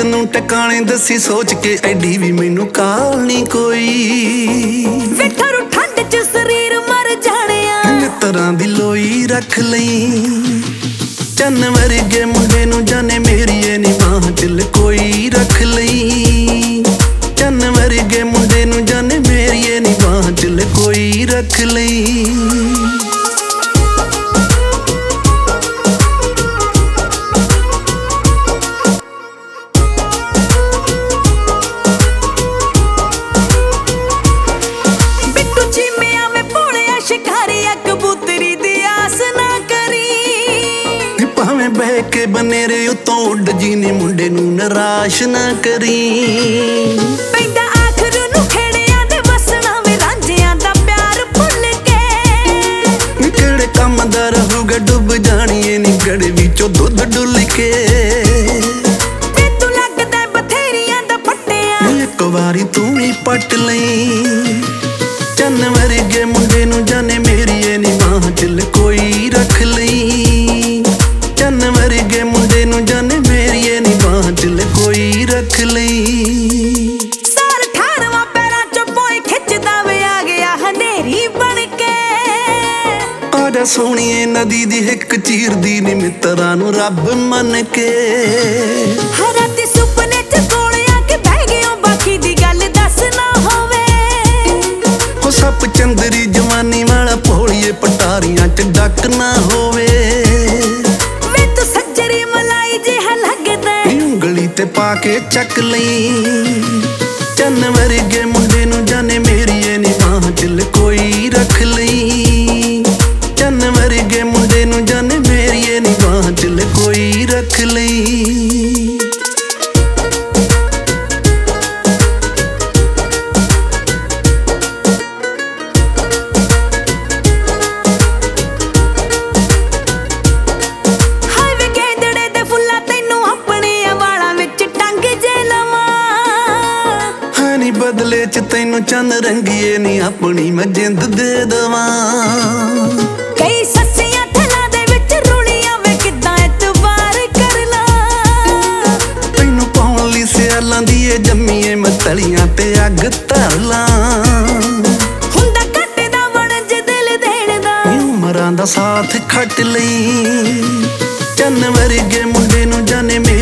ਨੂੰ ਟਿਕਾਣੇ ਦੱਸੀ ਸੋਚ ਕੇ ਐਡੀ ਵੀ ਮੈਨੂੰ ਕਾਲ ਨਹੀਂ ਕੋਈ। ਵੇਖਰੂ ਠੰਡ ਚ ਸਰੀਰ ਮਰ ਜਾਣਿਆ ਮਿੱਤਰਾਂ ਦੀ ਲੋਈ ਰੱਖ ਲਈ। ਚੰਨ ਵਰਗੇ ਮੁੰਡੇ ਨੂੰ ਜਾਣੇ ਮੇਰੀਏ ਨੀ ਬਾਂਹ ਚ ਲਕੋਈ ਰੱਖ ਲਈ। ਚੰਨ ਵਰਗੇ ਮੁੰਡੇ ਨੂੰ ਜਾਣੇ ਮੇਰੀਏ ਨੀ ਬਾਂਹ ਚ ਲਕੋਈ ਰੱਖ ਲਈ। ਬਹਿ ਕੇ ਬਨੇਰੇ ਉੱਤੋਂ ਉੱਡ ਜੀ ਨੀ ਮੁੰਡੇ ਨੂੰ ਨਿਰਾਸ਼ ਨਾ ਕਰੀ। ਪੈਂਦਾ ਆਖਰ ਨੂੰ ਖੇੜਿਆਂ ਦੇ ਵਸਣਾ ਵੇ ਰਾਂਝਿਆਂ ਦਾ ਪਿਆਰ ਭੁੱਲ ਕੇ। ਕਿਹੜੇ ਕੰਮ ਦਾ ਰਹੂਗਾ ਡੁੱਬ ਜਾਣੀਏ ਨੀ ਗੜੇ ਵਿੱਚੋਂ ਦੁੱਧ ਡੁੱਲ ਕੇ। ਤੇ ਤੂੰ ਲੱਗਦਾ ਬਥੇਰੀਆਂ ਦਾ ਫੱਟਿਆ ਇੱਕ ਵਾਰੀ ਤੂੰ ਵੀ ਪੱਟ ਲਈ। ਚੰਨ ਵਰਗੇ ਮੁੰਡੇ ਨੂੰ ਜਾਣੇ ਮੇਰੀਏ ਨੀ ਬਾਂਹ ਚ ਲਕੋਈ ਰੱਖ ਲਈ। ਚੰਨ ਵਰਗੇ ਮੁੰਡੇ ਨੂੰ ਜਾਣੇ ਮੇਰੀਏ ਨੀ ਬਾਂਹ ਚ ਲਕੋਈ ਰੱਖ ਲਈ। ਸਾਰ 18ਵਾਂ ਪੈਰਾਂ ਚੋਂ ਪੋਏ ਖਿੱਚਦਾ ਵੇ ਆ ਗਿਆ ਹਨੇਰੀ ਬਣ ਕੇ। ਆਜਾ ਸੋਹਣੀਏ ਨਦੀ ਦੀ ਹਿੱਕ ਚੀਰਦੀ ਨੀ ਮਿੱਤਰਾਂ ਨੂੰ ਰੱਬ ਮੰਨ ਕੇ। ਰਾਤੀ ਸੁਪਨੇ ਚ ਕੋਲ ਆ ਕੇ ਬਹਿ ਗਿਓ ਬਾਕੀ ਦੀ ਗੱਲ ਦੱਸ ਨਾ ਹੋਵੇ। ਹੋ ਸੱਪ ਚੰਦਰੀ ਜਵਾਨੀ ਵਾਲਾ ਭੋਲੀਏ ਪਟਾਰੀਆਂ ਚ ਡੱਕ ਨਾ ਹੋਵੇ। ਉਂਗਲੀ ਤੇ ਪਾ ਕੇ ਚੱਕ ਲਈ। ਚੰਨ ਵਰਗੇ ਮੁੰਡੇ ਨੂੰ ਜਾਣੇ ਮੇਰੀਏ ਨੀ ਬਾਂਹ ਚ ਲਕੋਈ ਰੱਖ ਲਈ। ਚੰਨ ਵਰਗੇ ਮੁੰਡੇ ਨੂੰ ਜਾਣੇ ਮੇਰੀਏ ਨੀ ਬਾਂਹ ਚ ਲਕੋਈ ਰੱਖ ਲਈ। ਬਦਲੇ ਚ ਤੈਨੂੰ ਚੰਨ ਰੰਗੀਏ ਨੀ ਆਪਣੀ ਮੈਂ ਜਿੰਦ ਦੇ ਦਵਾਂ। ਕਈ ਸੱਸੀਆਂ ਥਲਾਂ ਦੇ ਵਿੱਚ ਰੁਲੀਆਂ ਵੇ ਕਿੱਦਾਂ ਇਤਬਾਰ ਕਰ ਲਾ। ਤੈਨੂੰ ਪਾਉਣ ਲਈ ਸਿਆਲਾਂ ਦੀ ਏ ਜੰਮੀਏ ਮੈਂ ਤਲੀਆਂ ਤੇ ਅੱਗ ਧਰ ਲਾਂ। ਹੁੰਦਾ ਘੱਟਦਾ ਵਣਜ ਦਿਲ ਦੇਣ ਦਾ ਉਮਰਾਂ ਦਾ ਸਾਥ ਖੱਟ ਲਈ। ਚੰਨ ਵਰਗੇ ਮੁੰਡੇ ਨੂੰ ਜਾਣੇ